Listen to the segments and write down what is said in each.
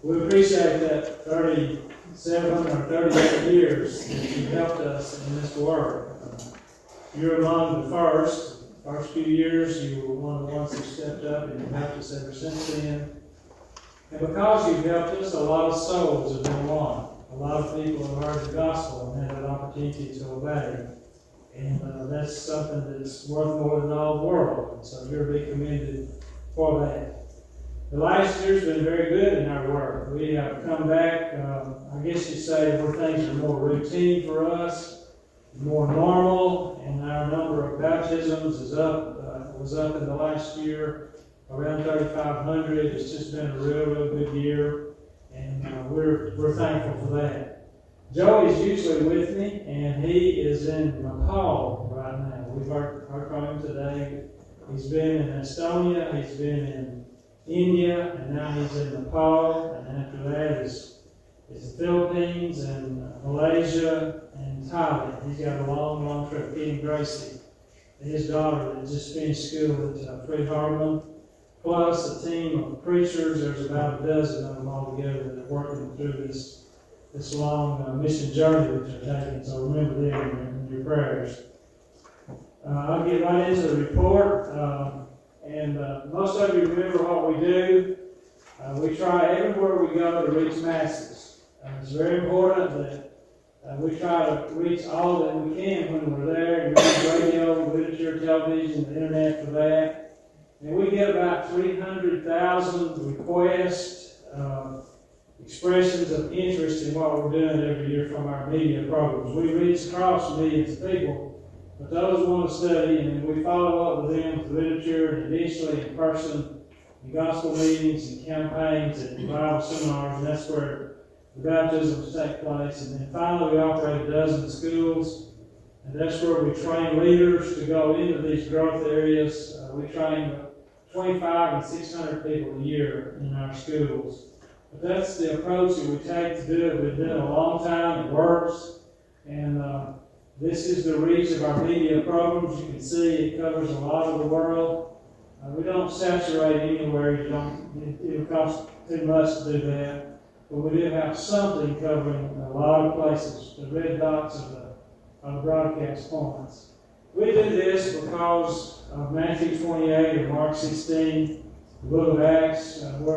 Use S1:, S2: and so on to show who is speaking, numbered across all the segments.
S1: We appreciate that 37 or 38 years that you've helped us in this work. You're among the first few years. You were one of the ones who stepped up and you've helped us ever since then. And because you've helped us, a lot of souls have been won. A lot of people have heard the gospel and had an opportunity to obey. And that's something that's worth more than all the world. And so you're to be commended for that. The last year's been very good in our work. We have come back, I guess you'd say, where things are more routine for us, more normal, and our number of baptisms was up in the last year, around 3,500. It's just been a real good year, and we're thankful for that. Joey's usually with me, and he is in Nepal right now. We've heard from him today. He's been in Estonia, he's been in India, and now he's in Nepal, and after that is the Philippines and Malaysia and Thailand. He's got a long trip. He and Gracie, and his daughter that just finished school at Fred Hardeman, plus a team of preachers. There's about a dozen of them all together that are working through this long mission journey that they're taking. So remember them in your prayers. I'll get right into the report. And most of you remember what we do. We try everywhere we go to reach masses. It's very important that we try to reach all that we can when we're there. We use radio, literature, television, the internet for that. And we get about 300,000 requests, expressions of interest in what we're doing every year from our media programs. We reach across millions of people. But those want to study, and we follow up with them with literature and eventually in person, in gospel meetings and campaigns and Bible seminars, and that's where the baptisms take place. And then finally we operate a dozen schools, and that's where we train leaders to go into these growth areas. We train 25 and 600 people a year in our schools. But that's the approach that we take to do it. We've done it a long time. It works. And this is the reach of our media programs. You can see it covers a lot of the world. We don't saturate anywhere. It'll cost too much to do that. But we do have something covering a lot of places. The red dots are the broadcast points. We do this because of Matthew 28 and Mark 16, the book of Acts, where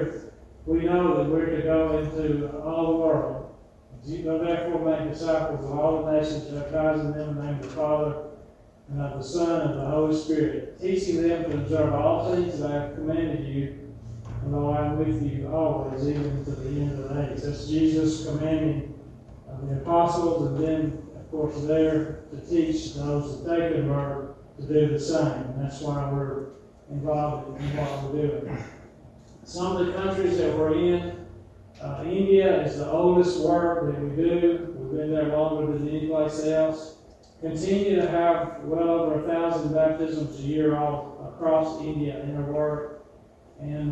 S1: we know that we're to go into all the world. You go therefore make disciples of all the nations, baptizing them in the name of the Father, and of the Son, and of the Holy Spirit, teaching them to observe all things that I have commanded you, and lo, I am with you always, even to the end of the age. That's Jesus commanding the apostles, and then, of course, there to teach those that they convert to do the same. And that's why we're involved in what we're doing. Some of the countries that we're in, India is the oldest work that we do. We've been there longer than any place else. Continue to have well over 1,000 baptisms a year all across India in our work. And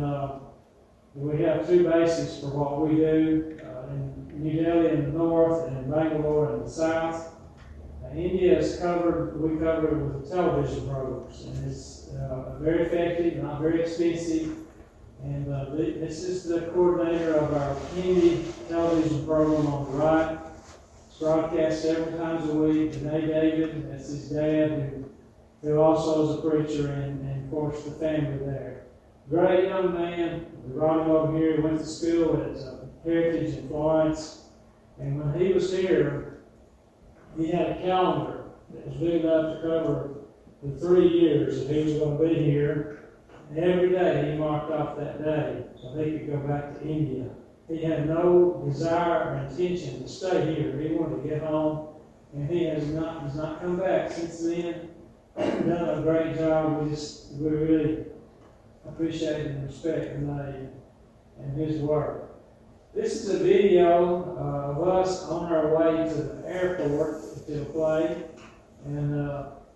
S1: we have two bases for what we do in New Delhi in the north and in Bangalore in the south. India is we cover it with television programs. And it's very effective, not very expensive. And this is the coordinator of our Hindi television program on the right. It's broadcast several times a week. Janae David, that's his dad, who also is a preacher, and of course the family there. Great young man. We brought him over here. He went to school at Heritage in Florence. And when he was here, he had a calendar that was big enough to cover the 3 years that he was going to be here. Every day he marked off that day so he could go back to India. He had no desire or intention to stay here. He wanted to get home, and he's not come back since then. Done a great job. We really appreciate and respect Renee and his work. This is a video of us on our way to the airport to play, and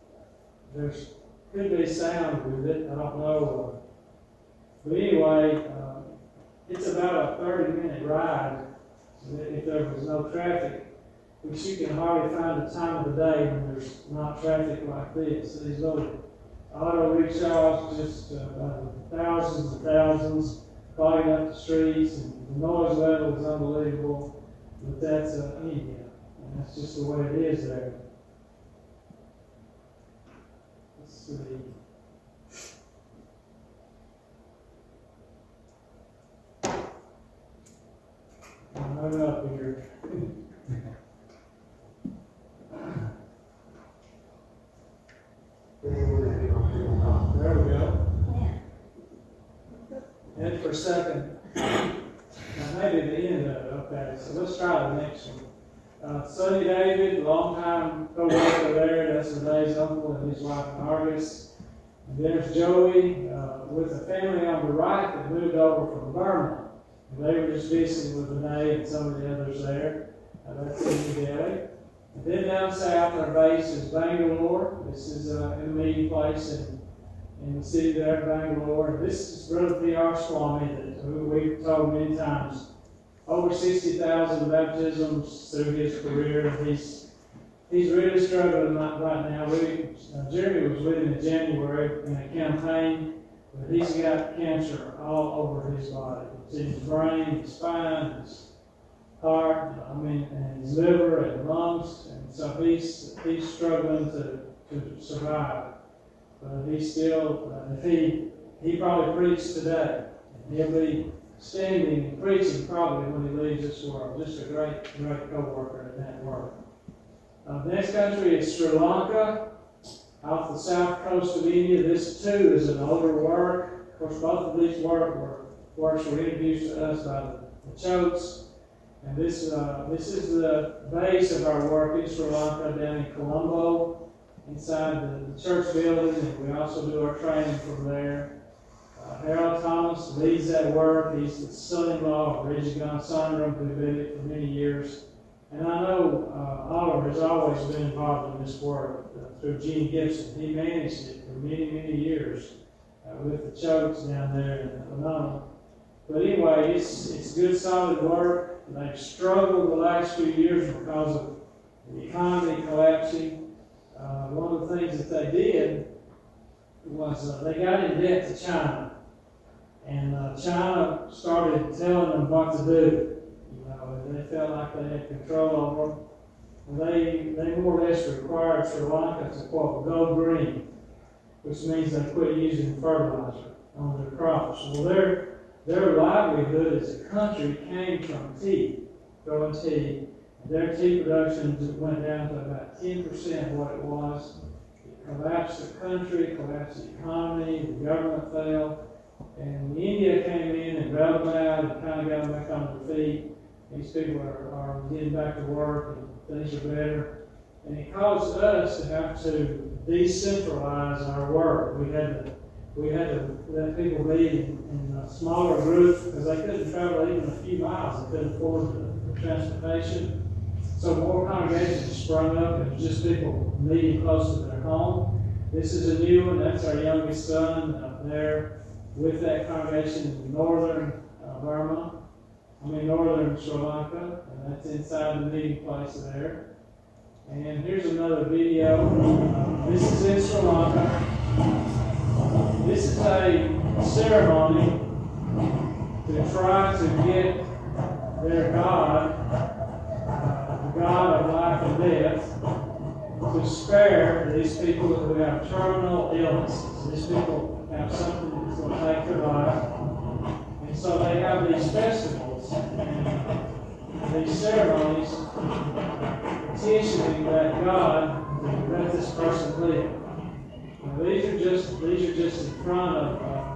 S1: there's could be sound with it, I don't know. But anyway, it's about a 30-minute ride. If there was no traffic, which you can hardly find a time of the day when there's not traffic like this. So these little auto rickshaws, just thousands and thousands. clogging up the streets, and the noise level is unbelievable. But that's India, and that's just the way it is there. Let's see. I'm up here. There we go. And for a second. Now maybe the end of it. Okay, so let's try the next one. Sonny David, longtime co-worker there. That's Renee's uncle and his wife Margus. And there's Joey with a family on the right that moved over from Burma. And they were just visiting with Renee and some of the others there. That's in New Delhi. And then down south, our base is Bangalore. This is a meeting place in the city there, Bangalore. And this is Brother P.R. Swami, who we've told many times. Over 60,000 baptisms through his career. He's really struggling right now. Jeremy was with him in January in a campaign, but he's got cancer all over his body. It's in his brain, his spine, his heart, and his liver and lungs, and so he's struggling to survive. But he's still, he probably preached today, and he'll be standing and preaching probably when he leaves this world. Just a great co-worker in that work. The next country is Sri Lanka, off the south coast of India. This too is an older work. Of course, both of these works were introduced to us by the Chotes. And this is the base of our work in Sri Lanka down in Colombo, inside the church building, and we also do our training from there. Harold Thomas leads that work. He's the son-in-law of Reggie Gonsalves, who did it for many years. And I know Oliver has always been involved in this work through Gene Gibson. He managed it for many, many years with the Chotes down there in Lebanon. But anyway, it's good, solid work. They've struggled the last few years because of the economy collapsing. One of the things that they did was they got in debt to China. And China started telling them what to do. They felt like they had control over them. And they more or less required Sri Lanka to, quote, go green, which means they quit using fertilizer on their crops. Well, their livelihood as a country came from tea, growing tea. And their tea production went down to about 10% of what it was. It collapsed the country, collapsed the economy, the government fell. And India came in and bailed them out and kind of got them back on their feet. These people are getting back to work and things are better. And it caused us to have to decentralize our work. We had to let people meet in smaller groups because they couldn't travel even a few miles. They couldn't afford the transportation. So more congregations sprung up, and it was just people meeting close to their home. This is a new one. That's our youngest son there with that congregation in northern northern Sri Lanka, and that's inside the meeting place there. And here's another video. This is in Sri Lanka. This is a ceremony to try to get their God, the God of life and death, to spare these people who have terminal illnesses. These people have something that's going to take their life. And so they have these festivals and these ceremonies petitioning that God to let this person live. Now, these are just in front of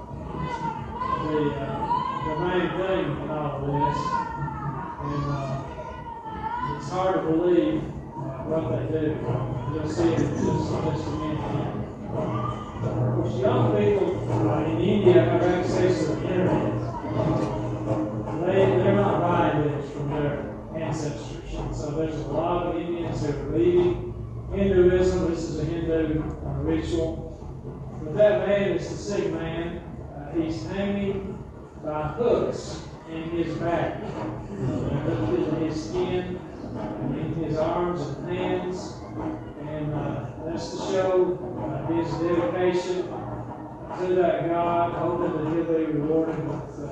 S1: the main thing in all of this. And it's hard to believe what they do. You'll see it in just a minute. Of course, young people in India have access to the internet. They're not buying this from their ancestors. And so there's a lot of Indians who are leaving Hinduism. This is a Hindu ritual. But that man is the sick man. He's hanging by hooks in his back. Hooked in his skin, and in his arms and hands. And that's to show his dedication to that God, hoping that he'll be rewarded with the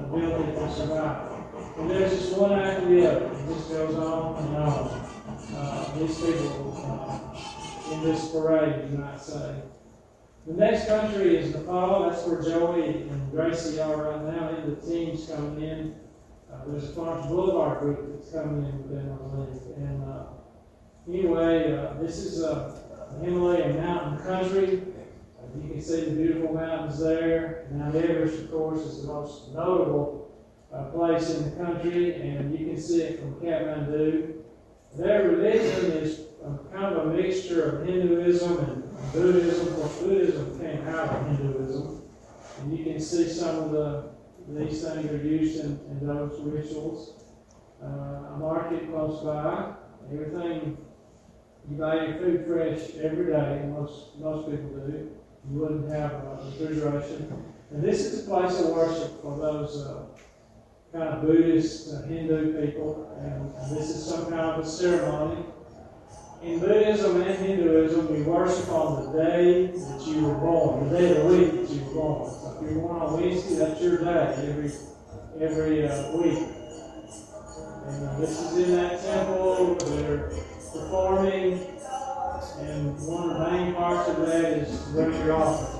S1: ability to survive. And there's just one after the other. It just goes on and on. These people in this parade, you might say. The next country is Nepal. That's where Joey and Gracie are right now. And the team's coming in. There's a Farms Boulevard group that's coming in with them, I believe. And anyway, this is a Himalayan mountain country. You can see the beautiful mountains there. Mount Everest, of course, is the most notable place in the country, and you can see it from Kathmandu. Their religion is kind of a mixture of Hinduism and Buddhism. Of course, Buddhism came out of Hinduism, and you can see some of these things are used in those rituals. A market close by. Everything, you buy your food fresh every day, and most people do. You wouldn't have refrigeration. And this is a place of worship for those kind of Buddhist, Hindu people. And this is some kind of a ceremony. In Buddhism and Hinduism, we worship on the day that you were born, the day of the week that you were born. So if you're born on Wednesday, that's your day every week. And this is in that temple. They're performing. And one of the main parts of that is to bring your offering.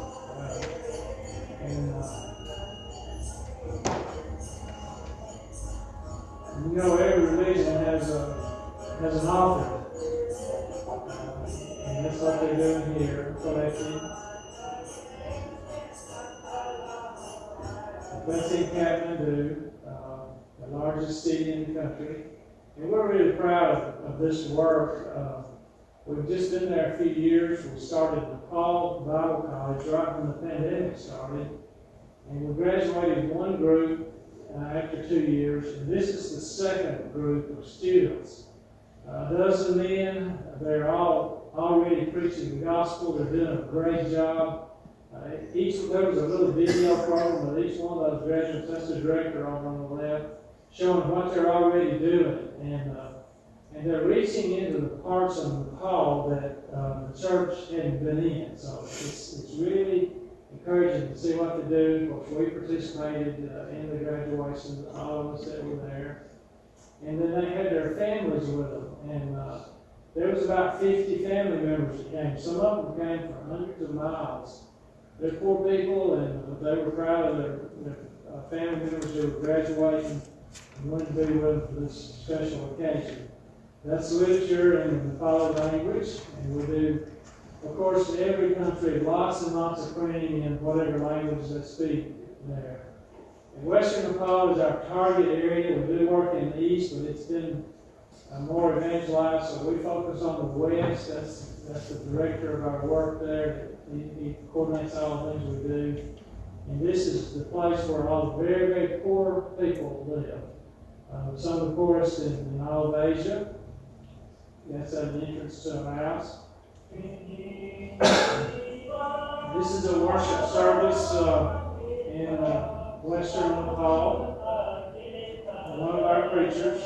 S1: You know, every religion has an offering. And that's what they're doing here, collecting. That's in Kathmandu, the largest city in the country. And we're really proud of this work. We've just been there a few years. We started Nepal Bible College right when the pandemic started. And we graduated one group after 2 years. And this is the second group of students. A dozen men, they're all already preaching the gospel. They're doing a great job. There was a little video program with each one of those graduates. That's the director over on the left, showing what they're already doing. And they're reaching into the parts of Nepal that the church hadn't been in. So it's really encouraging to see what they do. Of course, we participated in the graduation, all of us that were there. And then they had their families with them. And there was about 50 family members that came. Some of them came from hundreds of miles. They're poor people, and they were proud of their family members who were graduating and wanted to be with them for this special occasion. That's literature in the Nepali language, and we do, of course, in every country, lots and lots of printing in whatever language they speak there. And Western Nepal is our target area. We do work in the east, but it's been more evangelized, so we focus on the west. That's the director of our work there. He coordinates all the things we do. And this is the place where all the very, very poor people live. Some of the poorest in all of Asia. That's at the entrance to our house. This is a worship service in Western Nepal. One of our preachers.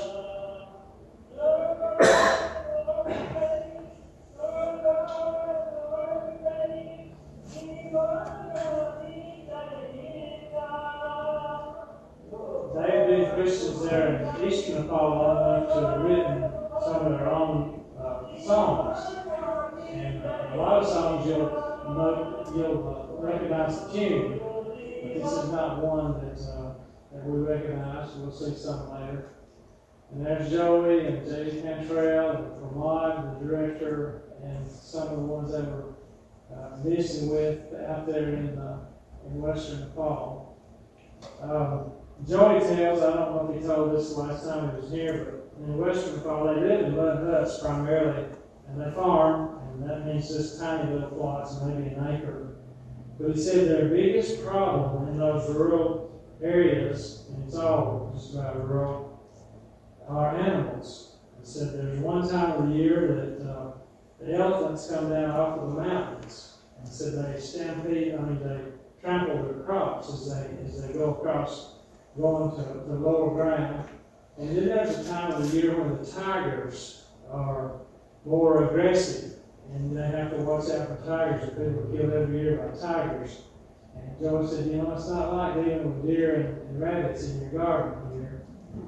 S1: They have been Christians there in Eastern Nepal long enough to have written some of their own songs. And a lot of songs you'll recognize the tune, but this is not one that we recognize. We'll see some later. And there's Joey and J.D. Cantrell and Vermont, the director, and some of the ones that we're visiting with out there in Western Nepal. Joey tells, I don't know if he told this the last time he was here, but in Western Nepal they live in mud huts primarily, and they farm, and that means just tiny little plots, maybe an acre. But he said their biggest problem in those rural areas, and it's all just about rural, are animals. He said there's one time of the year that the elephants come down off of the mountains, and said they trample their crops as they go across, going to the lower ground. And then there's a time of the year when the tigers are more aggressive, and they have to watch out for tigers. People are killed every year by tigers. And Joey said, it's not like dealing with deer and rabbits in your garden here.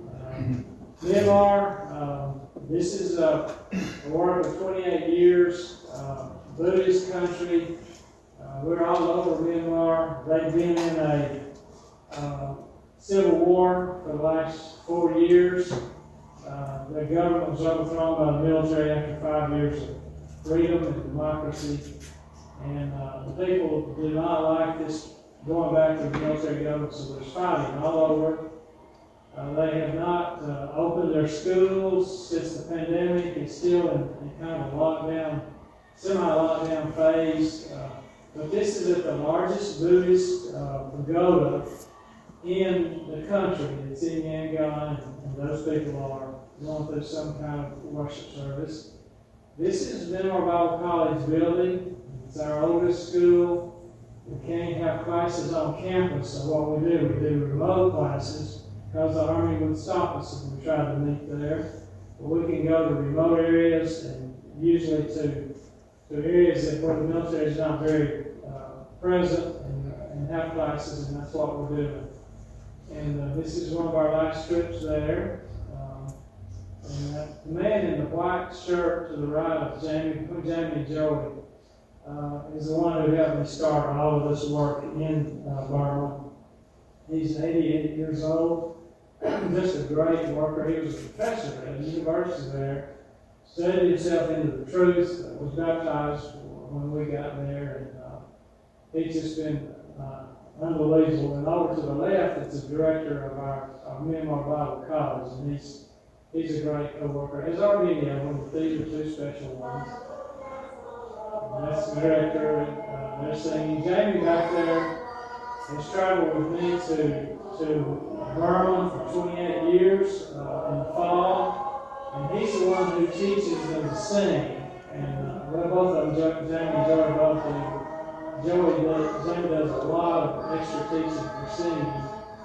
S1: Myanmar, this is a work of 28 years, Buddhist country. We're all over Myanmar. They've been in a civil war for the last 4 years. The government was overthrown by the military after 5 years of freedom and democracy. And the people do not like this going back to the military government, so there's fighting all over. They have not opened their schools since the pandemic. It's still in kind of a lockdown, semi-lockdown phase. But this is at the largest Buddhist pagoda in the country. It's in Yangon, and those people are going through some kind of worship service. This is Myanmar Bible College building. It's our oldest school. We can't have classes on campus, so what we do remote classes because the Army would stop us if we tried to meet there. But we can go to remote areas and usually to areas where the military is not very present and have classes, and that's what we're doing. And this is one of our last trips there. And the man in the white shirt to the right of Jamie Joey is the one who helped me start all of this work in Burma. He's 88 years old, just a great worker. He was a professor at the university there, studied himself into the truth, was baptized when we got there, and he's just been unbelievable. And over to the left, it's the director of our Myanmar Bible College, and he's a great co-worker. As are many of them, but these are two special ones. And that's the director. They're singing. Jamie back there has traveled with me to Burma for 28 years in the fall, and he's the one who teaches them to sing. And both of them, Jamie and Joey, both do. Jamie does a lot of extra teaching for singing.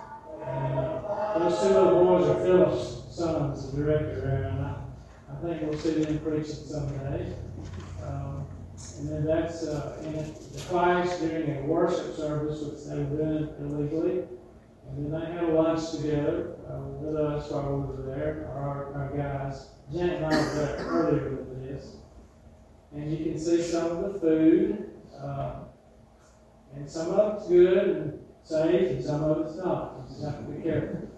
S1: And those two little boys are Philip's sons, the director there, and I think we'll see them preaching someday. And then that's in the class during a worship service, which they were doing illegally. And then they had a lunch together with us while we were there, our guys. Janet and I were there earlier with this. And you can see some of the food. And some of it's good and safe, and some of it's not. You just have to be careful.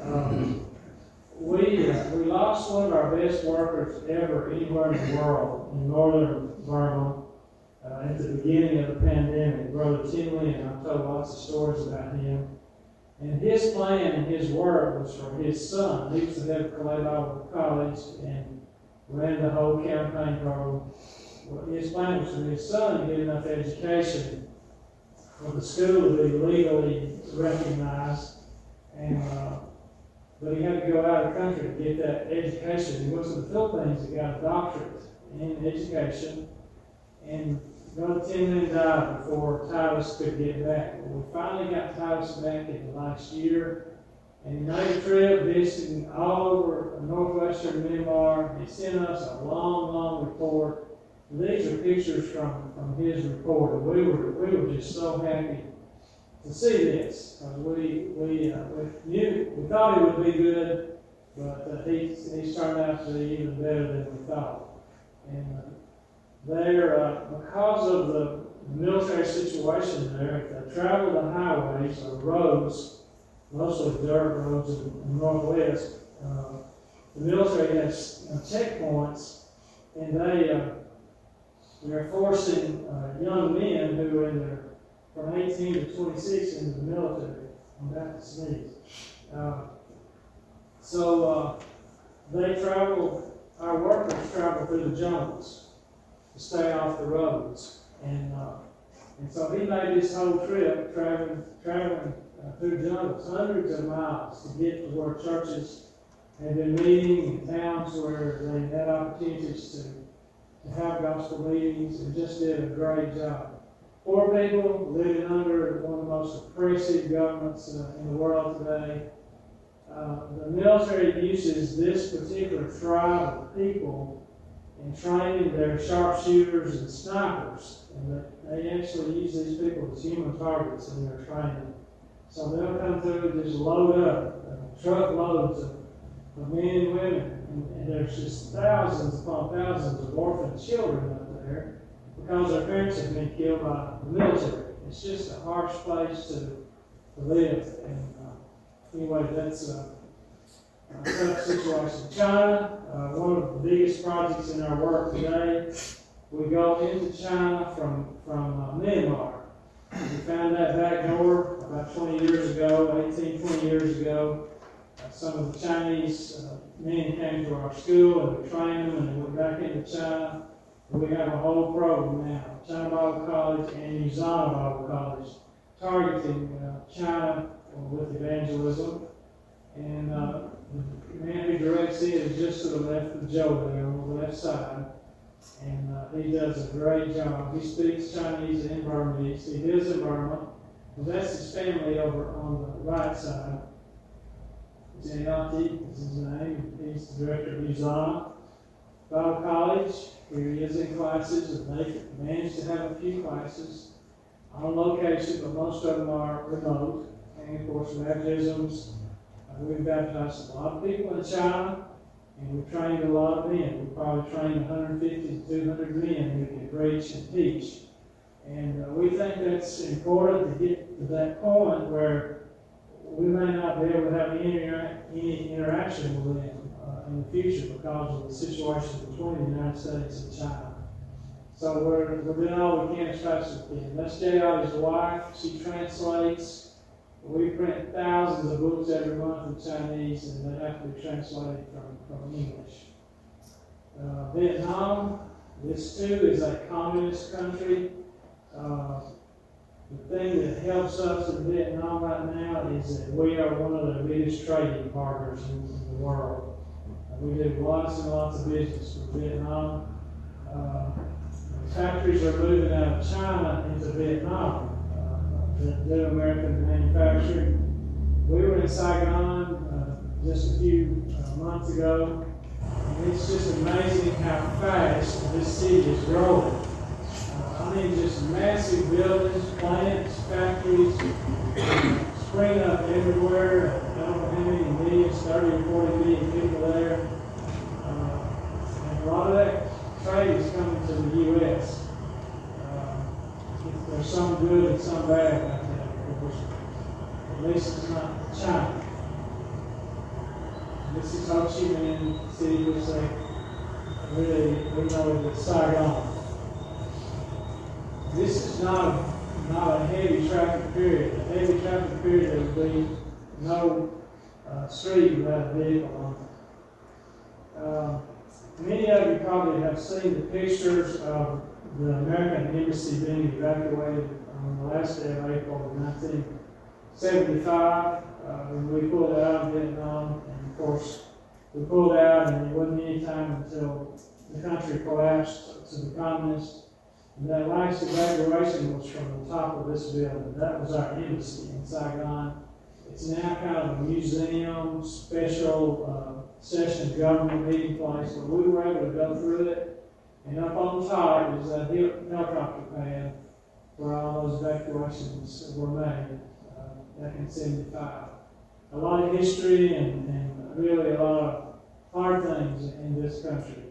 S1: We lost one of our best workers ever anywhere in the world, in northern Burma, at the beginning of the pandemic, Brother Tin Lin. I've told lots of stories about him. And his plan and his work was for his son. He was the head of Calais Bible College and ran the whole campaign program. Well, his plan was for his son to get enough education for the school to be legally recognized. And but he had to go out of the country to get that education. He went to the Philippines and got a doctorate in education. And Brother Tin Lin died before Titus could get back. We finally got Titus back in the last year. And he made a trip visiting all over northwestern Myanmar. He sent us a long report. These are pictures from his report. And we were just so happy to see this. We thought it would be good, but he's turned out to be even better than we thought. And because of the military situation there, if they travel the highways or roads, mostly dirt roads in the northwest, the military has checkpoints, and they're forcing young men who are in their from 18 to 26 into the military on Baptist needs. So our workers travel through the jungles to stay off the roads. And so he made this whole trip traveling through jungles, hundreds of miles to get to where churches had been meeting in towns where they had opportunities to have gospel meetings, and just did a great job. Poor people living under one of the most oppressive governments in the world today. The military uses this particular tribe of people and training their sharpshooters and snipers. And they actually use these people as human targets in their training. So they'll come through and just load up truckloads of men and women. And there's just thousands upon thousands of orphan children up there because their parents have been killed by the military. It's just a harsh place to live. And anyway, that's a tough situation. China, one of the biggest projects in our work today, we go into China from Myanmar. We found that back door about 20 years ago, 20 years ago. Some of the Chinese men came to our school and we trained them and they went back into China. And we have a whole program now, China Bible College and Uzana Bible College, targeting China with evangelism. And the man who directs it is just to the left of Joe there on the left side. And he does a great job. He speaks Chinese and Burmese. He lives in Burma. Well, that's his family over on the right side. Jayati is his name. He's the director of Uzana Bible College. Here he is in classes, and they managed to have a few classes on location, but most of them are remote. And of course, baptisms. We've baptized a lot of people in China, and we've trained a lot of men. We've probably trained 150 to 200 men who can preach and teach. And we think that's important to get to that point where we may not be able to have any interaction with them in the future because of the situation between the United States and China. So we're doing all we can as fast as we can. That's J.R.'s wife. She translates. We print thousands of books every month in Chinese, and they have to be translated from English. Vietnam, this too is a communist country. The thing that helps us in Vietnam right now is that we are one of the biggest trading partners in the world. We do lots and lots of business with Vietnam. Factories are moving out of China into Vietnam. The American manufacturing. We were in Saigon just a few months ago, and it's just amazing how fast this city is growing. I mean, just massive buildings, plants, factories, spring up everywhere. I don't know how many millions, 30 or 40 million people there. And a lot of that trade is coming to the U.S. There's some good and some bad about that, of course. At least it's not China. This is Ho Chi Minh City, which they we know it's Saigon. This is not a heavy traffic period. A heavy traffic period, there would be no street without a vehicle on it. Many of you probably have seen the pictures of the American embassy being evacuated on the last day of April of 1975 when we pulled out of Vietnam. And of course, we pulled out and it wasn't any time until the country collapsed to the communists. And that last evacuation was from the top of this building. That was our embassy in Saigon. It's now kind of a museum, special session government meeting place, but we were able to go through it. And up on top is a helicopter pad where all those evacuations were made back in 1975. A lot of history and really a lot of hard things in this country.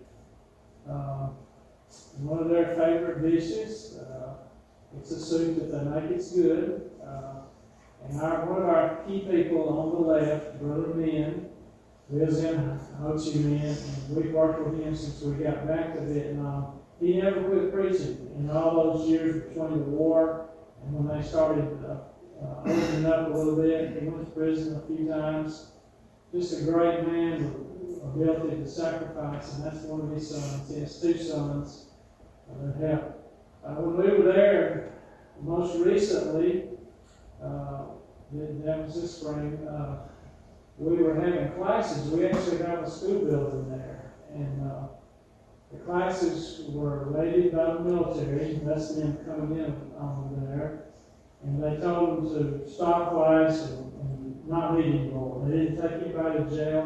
S1: One of their favorite dishes, it's a soup that they make, it's good. And one of our key people on the left, Brother Ben, lives in Ho Chi Minh, and we've worked with him since we got back to Vietnam. He never quit preaching in all those years between the war and when they started opening up a little bit. He went to prison a few times. Just a great man with ability to sacrifice, and that's one of his sons. He has two sons that help. When we were there, most recently, that was this spring, we were having classes. We actually have a school building there. And the classes were raided by the military. That's them coming in on there. And they told them to stop class and not meet anymore. They didn't take anybody to jail.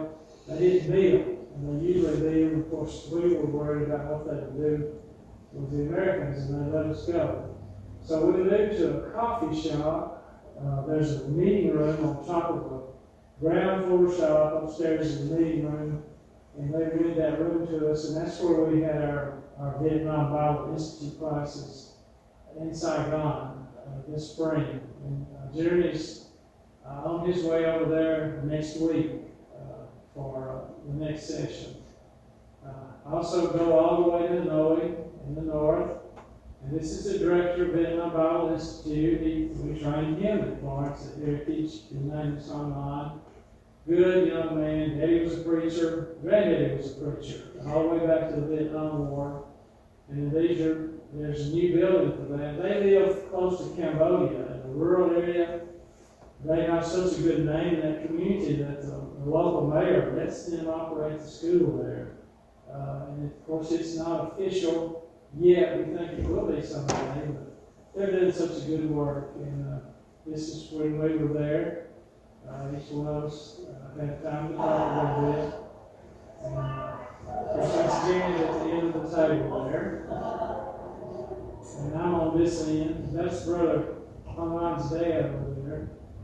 S1: they didn't beat them. And they usually beat them. Of course, we were worried about what they would do with the Americans, and they let us go. So we moved to a coffee shop. There's a meeting room on top of a ground floor shop. Upstairs is a meeting room. And they rented that room to us, and that's where we had our Vietnam Bible Institute classes in Saigon this spring. And Jeremy's on his way over there next week for the next session. I also go all the way to Hanoi in the north. And this is the director of Vietnam Bible Institute. We trained him in Florence at Heritage. His name is Online. Good young man. Daddy was a preacher. Granddaddy was a preacher. All the way back to the Vietnam War. And there's a new building for that. They live close to Cambodia, in a rural area. They have such a good name in that community that the local mayor lets them operate the school there. And of course, it's not official yet. We think it will be someday, but they're doing such a good work. And this is when we were there. Each one of us had time to talk a little bit. And that's Janet at the end of the table there. And I'm on this end. That's Brother Online's dad over there.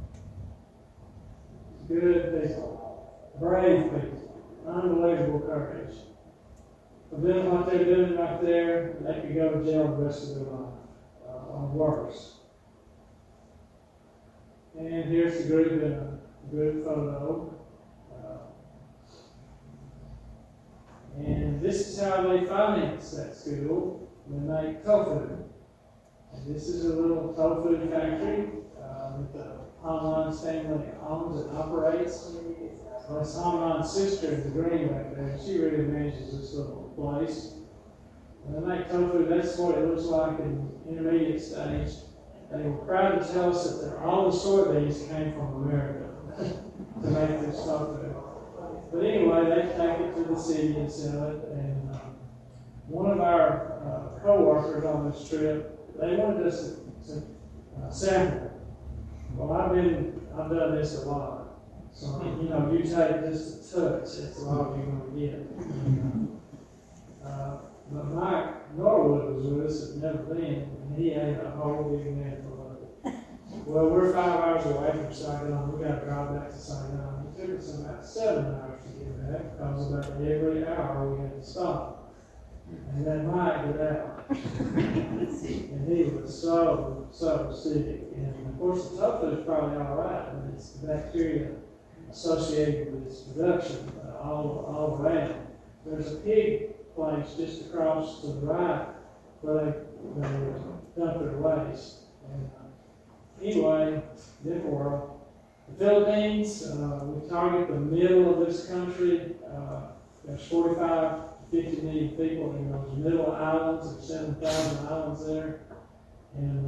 S1: Good people. Brave people. Unbelievable courage. For them, what they're doing right there, they could go to jail the rest of their life, or worse. And here's the group in a group photo. And this is how they finance that school. They make tofu. And this is a little tofu factory that the Hanlan's family owns and operates. That's Hanlan's sister in the green back there. She really manages this little place. When they make tofu, that's what it looks like in intermediate stage. They were proud to tell us that all the soybeans came from America to make this tofu. But anyway, they take it to the city and sell it. And one of our co-workers on this trip, they wanted us to sample it. Well, I've done this a lot. So, you take just a touch, that's all you're going to get. But Mike Norwood was with us, had never been, and he ate a whole big handful of it. Well, we're 5 hours away from Saigon. We got to drive back to Saigon. It took us about 7 hours to get back, because about every hour we had to stop. And then Mike got out. And he was so sick. And of course, the tofu is probably all right, but it's the bacteria associated with its production all around. There's a pig place just across to the right where they dump their waste. And anyway, different world. The Philippines, we target the middle of this country. There's 45 to 50 million people in those middle islands. There's 7,000 islands there. And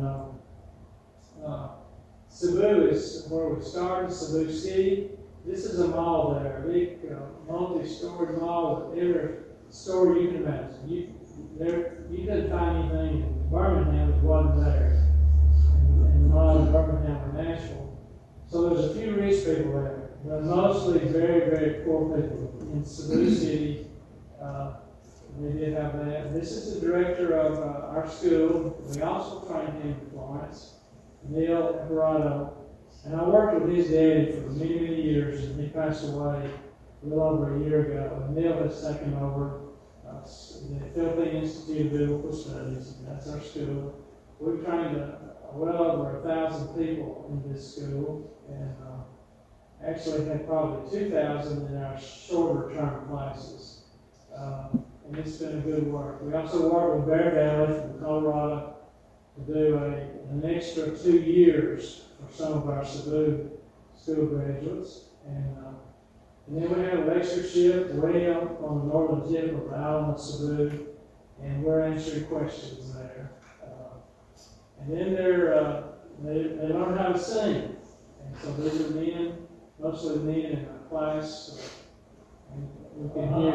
S1: Cebu is where we started, Cebu City. This is a mall there, a big multi-story mall with every store you can imagine. You couldn't find anything in Birmingham that wasn't there. And the mall in Birmingham or Nashville. So there's a few rich people there, but mostly very, very poor people. In Cebu City, we did have that. This is the director of our school. We also trained him in Florence, Neil Emperado. And I worked with his daddy for many, many years, and he passed away a little over a year ago. And Neil has taken over the Philippine Institute of Biblical Studies. That's our school. We've trained well over 1,000 people in this school, and actually had probably 2,000 in our shorter term classes. And it's been a good work. We also work with Bear Valley from Colorado to do an extra 2 years for some of our Cebu school graduates. And then we have a lectureship way up on the northern tip of the island of Cebu, and we're answering questions there. And then they learn how to sing. And so these are men, mostly men in our class, and we can hear.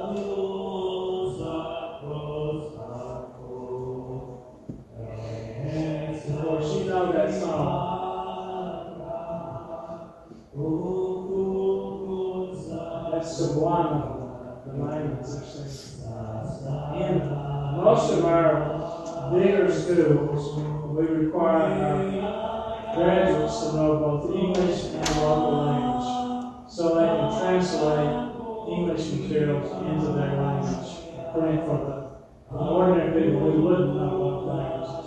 S1: Of course, you know that song. That's Cebuano, the language they're speaking. In most of our bigger schools, we require our graduates to know both English and local language, so they can translate English materials into their language. Praying for the ordinary people who wouldn't know both languages.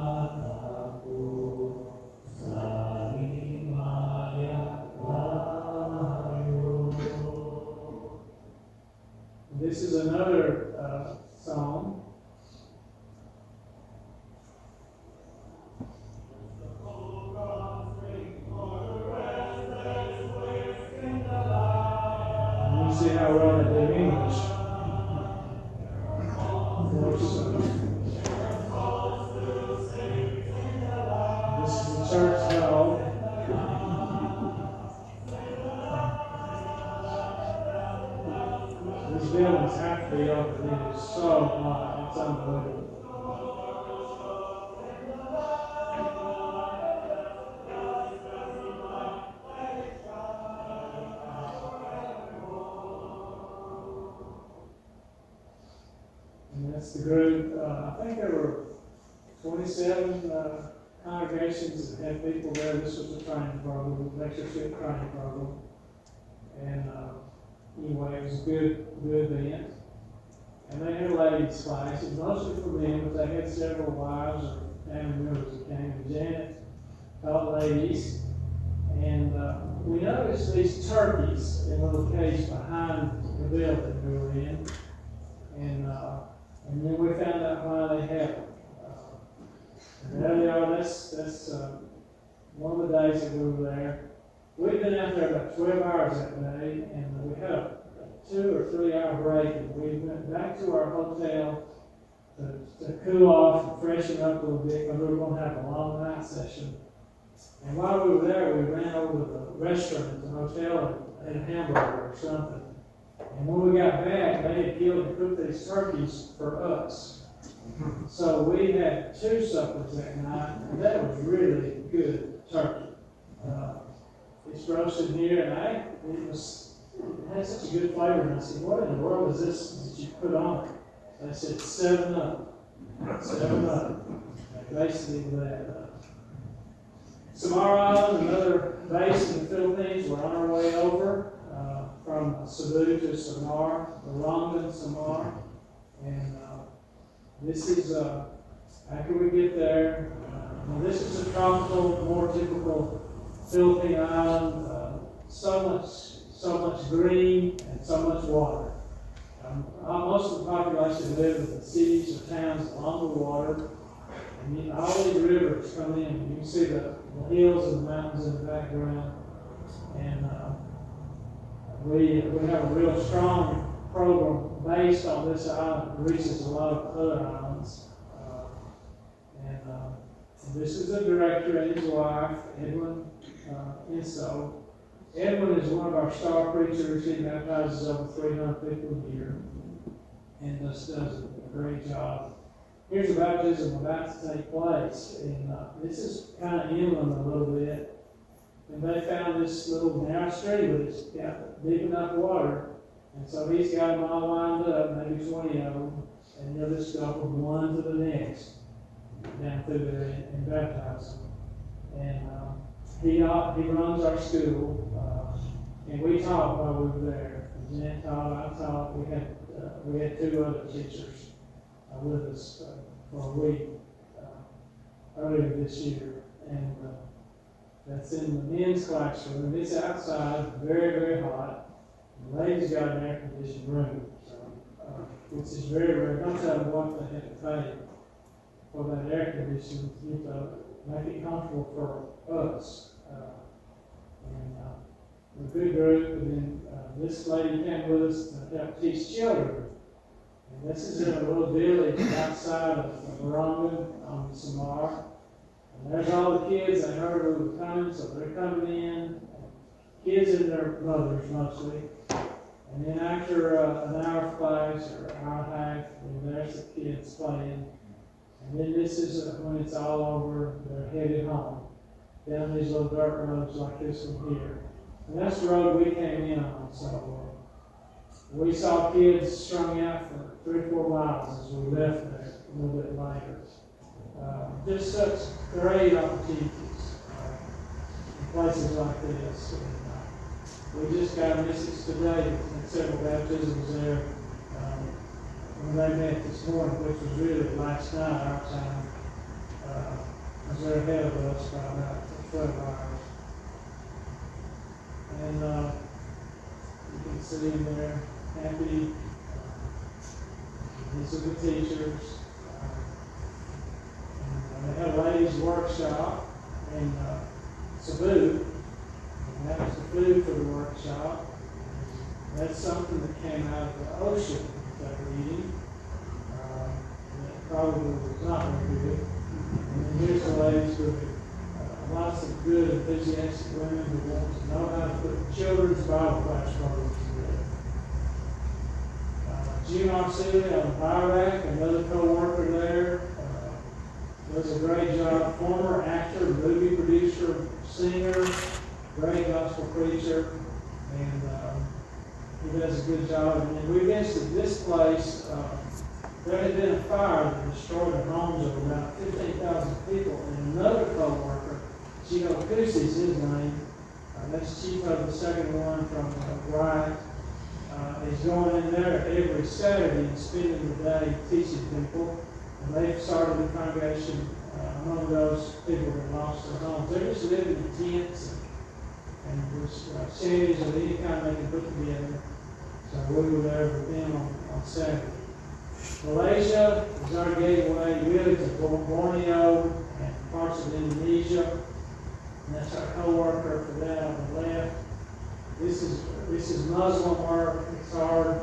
S1: This is another song. And you see how well they do English. This is the church hall. These buildings have to be open. It is so hot. It's unbelievable. And that's the group. I think there were 27 congregations that had people there. This was a training program, lectureship training program. And anyway, it was a good event. And they had ladies' classes, mostly for men, but they had several wives or family members that came. And Janet taught ladies. And we noticed these turkeys in a little cage behind the building we were in. And then we found out why they had them. And there they are. That's one of the days that we were there. We'd been out there about 12 hours that day, and we had a 2 or 3 hour break, and we went back to our hotel to cool off and freshen up a little bit, because we were going to have a long night session. And while we were there, we ran over to the restaurant at the hotel and ate a hamburger or something. And when we got back, they had killed and cooked these turkeys for us. So we had 2 suppers that night, and that was really good turkey. It's roasted here, and it had such a good flavor. And I said, "What in the world is this that you put on it?" They said, 7 Up. 7 Up. Basically that. Samar Island, another base in the Philippines. We're on our way over from Cebu to Samar, Borongan, Samar. And this is, after we get there, this is a tropical, more typical Philippine island. So much green and so much water. Most of the population live in the cities or towns along the water. And all these rivers come in. You can see the hills and the mountains in the background. And we have a real strong program based on this island. It reaches a lot of other islands. And this is the director and his wife, Edwin Inso. Edwin is one of our star preachers. He baptizes over 300 people a year and just does a great job. Here's a baptism about to take place. And this is kind of inland a little bit. And they found this little narrow stream, but it's got deep enough water. And so he's got them all lined up, maybe 20 of them. And they'll just go from one to the next down through there and baptize them. And he runs our school. And we taught while we were there. Jeanette taught, I taught. We had 2 other teachers with us for a week earlier this year. And that's in the men's classroom. It's outside, very, very hot. The ladies got an air-conditioned room, which is very, very. Don't tell them what they have to pay for that air conditioning to make it comfortable for us. And a good group. And then this lady came with us to help teach children. And this is in a little village outside of Borongan on Samar. And there's all the kids. They heard we were coming, so they're coming in. Kids and their mothers mostly. And then after an hour of class or an hour and a half, there's the kids playing. And then this is when it's all over, they're headed home. Down these little dirt roads like this one here. And that's the road we came in on. So We saw kids strung out for 3 or 4 miles as we left there a little bit later. Just such great opportunities in places like this. And, we just got a message today and several baptisms there when they met this morning, which was really last night our time. As they're ahead of us by about 12 hours. And you can see them there, happy. These are the teachers. And they had a ladies' workshop in Cebu. And that was the food for the workshop. That's something that came out of the ocean that we're eating. That probably was not very good. And then here's the ladies with lots of good, enthusiastic women who want to know how to put children's Bible class programs together. Jim Arceli on BIRAC, another co-worker there, does a great job. Former actor, movie producer, singer, great gospel preacher, and he does a good job. And we visited this place. There had been a fire that destroyed the homes of about 15,000 people, and another co-worker, Chino Kusi is his name, that's chief of the second one from Wright, is going in there every Saturday and spending the day teaching people. And they've started a congregation among those people that lost their homes. They're just living in tents and just shanties of any kind they can put together. So we were there with them on Saturday. Malaysia is our gateway really to Borneo and parts of Indonesia. And that's our co-worker for that on the left. This is Muslim work. It's hard.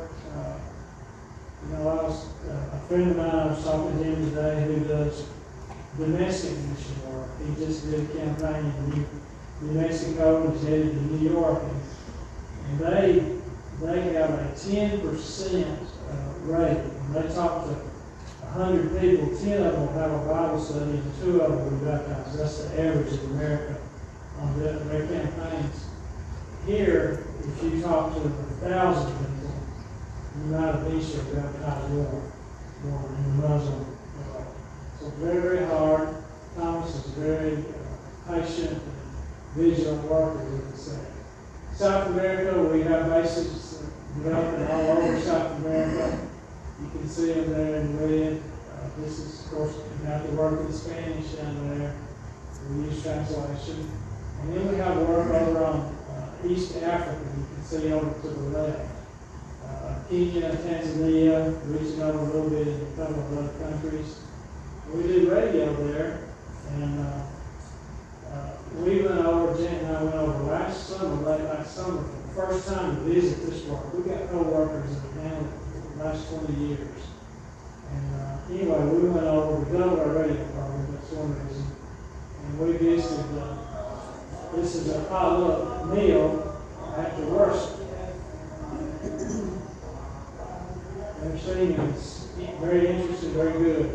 S1: A friend of mine, I was talking to him today who does domestic mission work. He just did a campaign in New Mexico and is headed to New York. And they have a 10% rate. When they talk to 100 people, 10 of them will have a Bible study and 2 of them will be baptized. That's the average in America on their campaigns. Here, if you talk to 1,000 people, you might have each have baptized more in the Muslim world. So very, very hard. Thomas is very patient and vigilant worker, we can say. South America, we have bases developing all over South America. You can see them there in red. This is, of course, you have to work in Spanish down there. We use translation. And then we have work over on East Africa. You can see over to the left. Kenya, Tanzania, reaching over a little bit in a couple of other countries. We do radio there. And we went over, Jan and I went over late last summer, for the first time to visit this work. We got co-workers that have handled it for the last 20 years. And anyway, we went over, we doubled our radio program, that's one reason. And we visited, this is a potluck meal after worship. Their singing is very interesting, very good.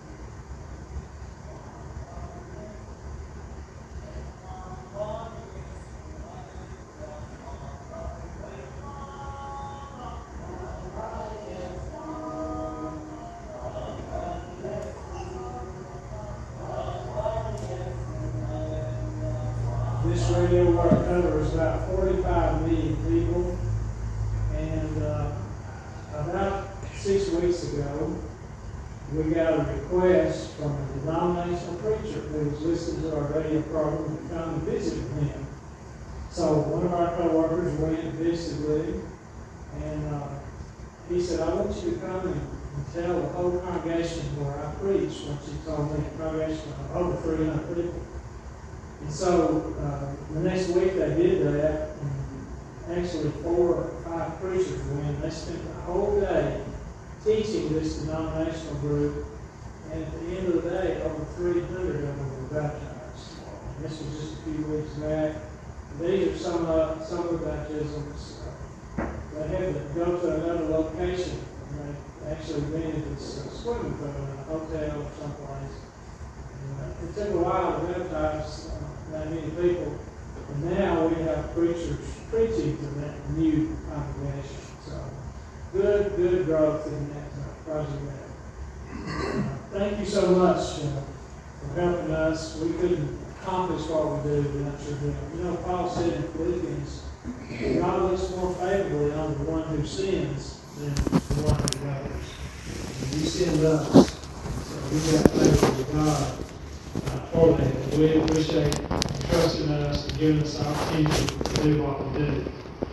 S1: This radio work covers about 45 million people, and about 6 weeks ago, we got a request from a denominational preacher who was listening to our radio program to come and visit with him. So one of our co-workers went and visited with him, and he said, I want you to come and tell the whole congregation where I preach. Once you told me a congregation of over 300 people. And so the next week they did that, and actually 4 or 5 preachers went. They spent the whole day teaching this denominational group, and at the end of the day, over 300 of them were baptized. And this was just a few weeks back. These are some of the baptisms. They had to go to another location, and they actually rented this swimming pool in a hotel or someplace. And it took a while to baptize that many people, and now we have preachers preaching to that new congregation. So good growth in that project there. Thank you so much for helping us. We couldn't accomplish what we do without your help. You know, Paul said in Philippians, God looks more favorably on the one who sins than the one who goes. And you send us. So we got favor with God for that. We appreciate you trusting us and giving us the opportunity to do what we do.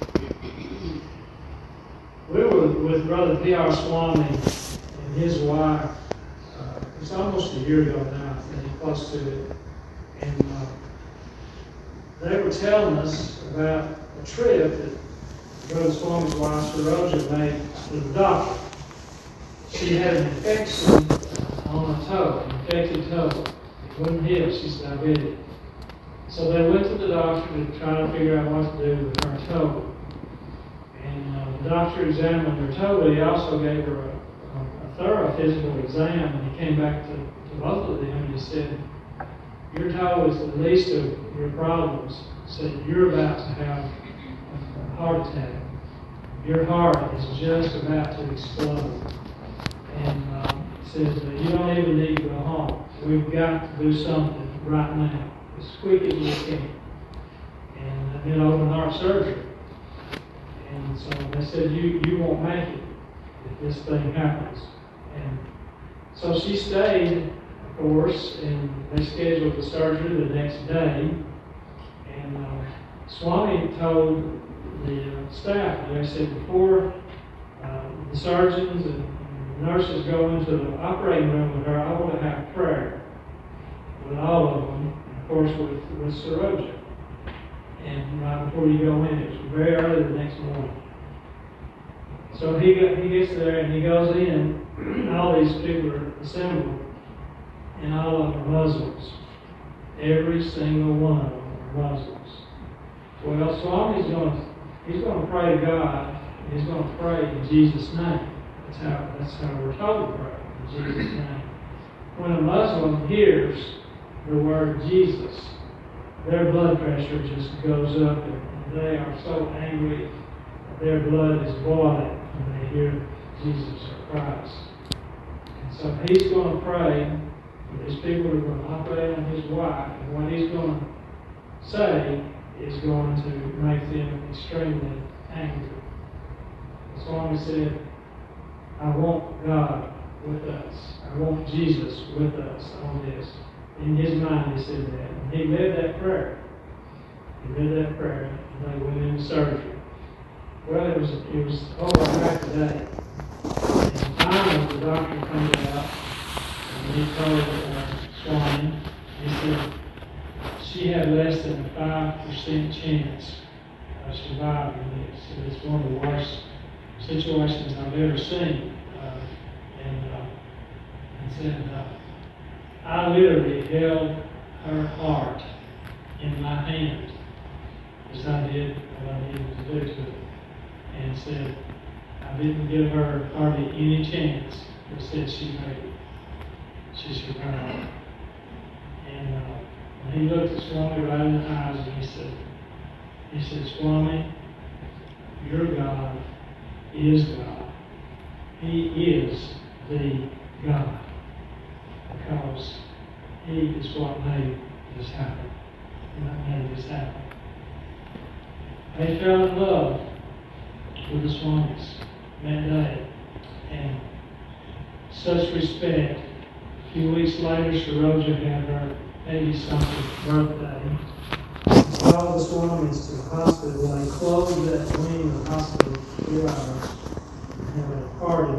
S1: We were with Brother P.R. Swami and his wife. It's almost a year ago now, I think, close to it. And they were telling us about a trip that Brother Swami's wife, Saroja, made to the doctor. She had an infection on her toe, an infected toe. It wouldn't heal. She's diabetic. So they went to the doctor to try to figure out what to do with her toe. And the doctor examined her toe, but he also gave her a thorough physical exam, and he came back to both of them and he said, your toe is the least of your problems. He said, you're about to have a heart attack. Your heart is just about to explode. And he said, you don't even need to go home. We've got to do something right now, as quick as we can. And then open heart surgery. And so they said, you won't make it if this thing happens. And so she stayed, of course, and they scheduled the surgery the next day. And Swami told the staff, they said, before the surgeons and the nurses go into the operating room with her, I want to have prayer with all of them, and of course with Saroja. And right before you go in, it was very early the next morning. So he gets there and he goes in, and all these people are assembled, and all of them are Muslims. Every single one of them are Muslims. Well, Swami's he's going to pray to God, and he's going to pray in Jesus' name. That's how we're told to pray, in Jesus' name. When a Muslim hears the word Jesus, their blood pressure just goes up, and they are so angry, their blood is boiling when they hear Jesus or Christ. And so he's going to pray, these people are going to operate on his wife, and what he's going to say is going to make them extremely angry. The Swami said, I want God with us. I want Jesus with us on this. In his mind, he said that. And he led that prayer. And they went into surgery. Well, it was over half a day. And finally, the doctor comes out, and he told Swami, he said, she had less than a 5% chance of surviving this. So it's one of the worst situations I've ever seen. And said, I literally held her heart in my hand as I did what I needed to do to it. And said, I didn't give her hardly any chance, but said she made it. She survived. And he looked at Swami right in the eyes and he said, Swami, your God is God. He is the God. Because he is what made this happen. What made this happen. They fell in love with the Swamis that day. And such respect. A few weeks later, Saroja had her 80-something birthday. They called the Swamis to the hospital. They closed that wing of the hospital for 2 hours and had a party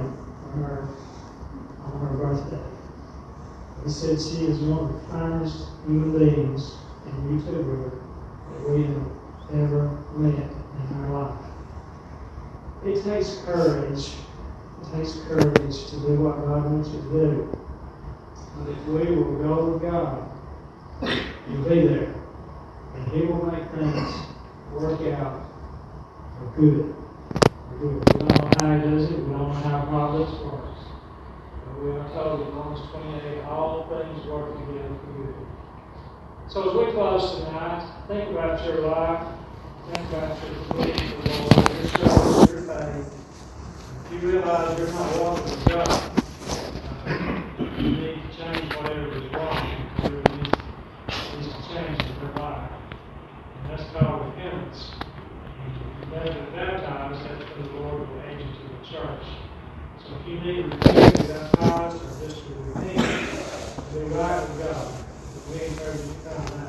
S1: on her birthday. He said she is one of the finest human beings, and you too, brother, that we have ever met in our life. It takes courage. It takes courage to do what God wants you to do. But if we will go with God, He'll be there. And He will make things work out for good. We don't know how He does it. We don't know how providence works. But we are told in Romans 28, all things work together for good. So as we close tonight, think about your life. Think about your belief in the Lord, your struggle, your faith. If you realize you're not walking with God, you need to change whatever is wrong. Whatever needs to change in your life. And that's called repentance. If you never been baptized, that's when the Lord will aid you to the church. So if you need to repent, be baptized, or just to repent, be right with God, we encourage you to come